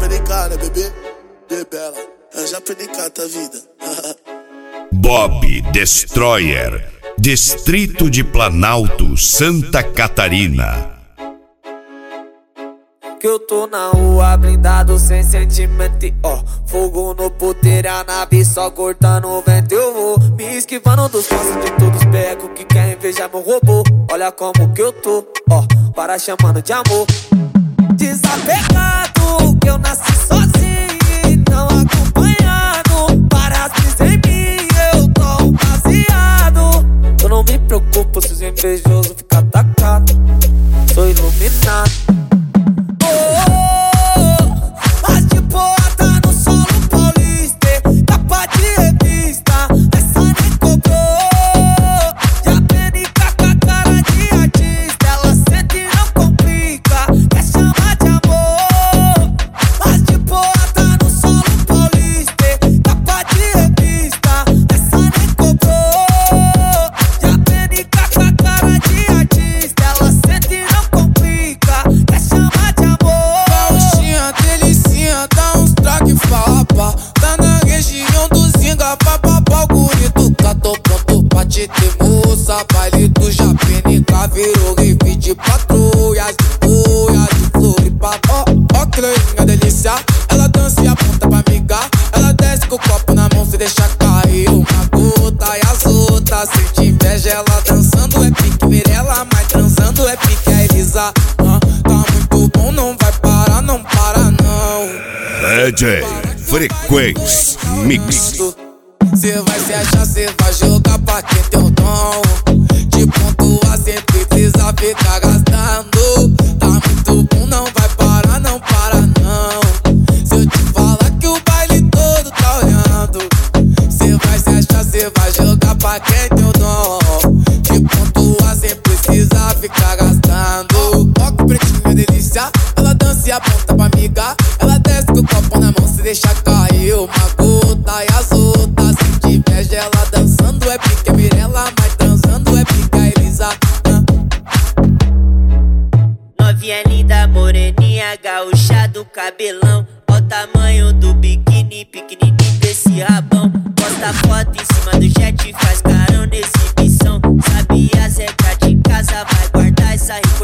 aprendi cá, né, bebê? De bela, eu já aprendi cá, tá vida. Bob Destroyer, Distrito de Planalto, Santa Catarina. Que eu tô na rua blindado sem sentimento e ó, fogo no puteiro, a nave só cortando o vento. Eu vou me esquivando dos passos de todos os becos que querem invejar meu robô. Olha como que eu tô, ó, para chamando de amor. Desapegado, que eu nasci sozinho e não acompanhado. Para as brisas em mim, eu tô baseado. Eu não me preocupo se os invejosos ficam atacados. Sou iluminado. Mas de boa tá no solo paulista, capa de revista, essa nem cobrou. Já PNK com a cara de artista, ela sente e não complica, quer chamar de amor. Mas de boa tá no solo paulista, capa de revista, essa nem cobrou. Já PNK com a cara de artista, ela sente e não complica, quer chamar de amor. Delicinha, dá uns traque, fala pá. Tá na região do Zinga, papapá, o guri do cá. Tô pronto pra te ter, moça. Baile do Japenica virou rave de patrulhas, de Floripa. Ó, que loirinha delícia, ela dança e aponta pra migar. Ela desce com o copo na mão, se deixa cair uma gota. E as outras sente inveja, ela dançando é pique Mirella, mas transando é pique a Elisa. Tá muito bom, não vai parar, não para não. DJ Frequência Mix. Cê vai se achar, cê vai jogar pra quem tem o dom. De pontuar cê precisa ficar gastando. Tá muito bom, não vai parar, não para não. Se eu te falar que o baile todo tá olhando, cê vai se achar, cê vai jogar pra quem tem o dom. De pontuar cê precisa ficar gastando. Ó que pretinha delícia, ela dança e aponta pra migar. Ela desce com o copo na mão, se deixa cair uma gota. E as outras sente inveja, ela dançando é pique Mirella, mas transando é pique a Elisa. Novinha linda, moreninha, gaúcha do cabelão. Ó o tamanho do biquíni, pequenininho desse rabão. Posta foto em cima do jet, faz carão nessa exibição. Sabe as regras de casa, vai guardar essa